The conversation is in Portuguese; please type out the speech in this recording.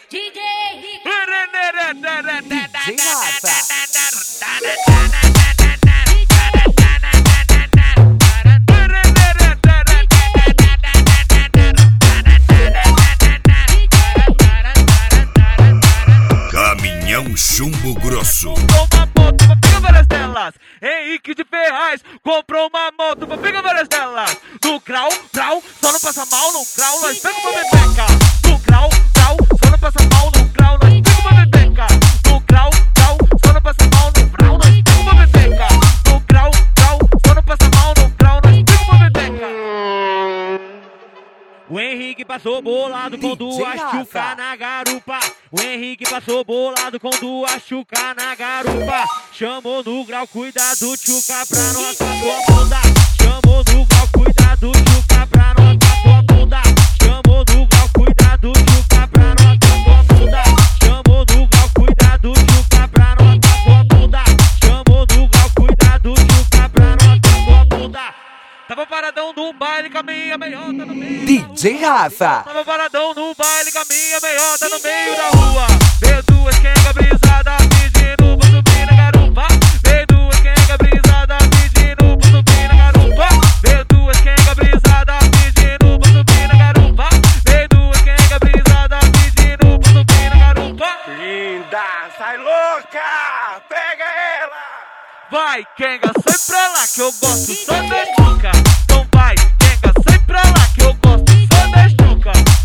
DJ Caminhão Chumbo Grosso. Comprou uma moto pra pegar várias delas. Henrique de Ferraz comprou uma moto pra pegar várias delas. No grau, só não passa mal. No grau, nós pega uma bebeca. No grau, só não passa mal. No grau, nós pega uma bebeca. No grau, só não passa mal. No grau, nós pega uma bebeca. No grau, só não passa mal. No grau, nós pega uma bebeca. O Henrique passou bolado com duas chuca na garupa. O Henrique passou bolado com duas chuca na garupa. Chamou no grau, cuidado, chuca pra nós com a tua bunda. Chamou no grau, cuidado, chuca pra nós com a tua bunda. Chamou no grau, cuidado, chuca pra nós com a tua bunda. Chamou no grau, cuidado, chuca pra nós com a tua bunda. Chamou no grau, cuidado, chuca pra nós com a tua bunda. Tava paradão no baile, caminha meiota no meio DJ Rafa. Tava paradão no baile, caminha meiota no meio da rua. Veio duas quenga brisada pedindo pra subir na garupa. Veio duas quenga brisada pedindo pra subir na garupa. Veio duas quenga brisada pedindo pra subir na garupa. Veio duas quenga brisada pedindo pra subir na garupa. Linda, sai louca, pega ela. Vai, quenga, sai pra lá que eu gosto só da chuca. Então vai, quenga, sai pra lá que eu gosto só da chuca.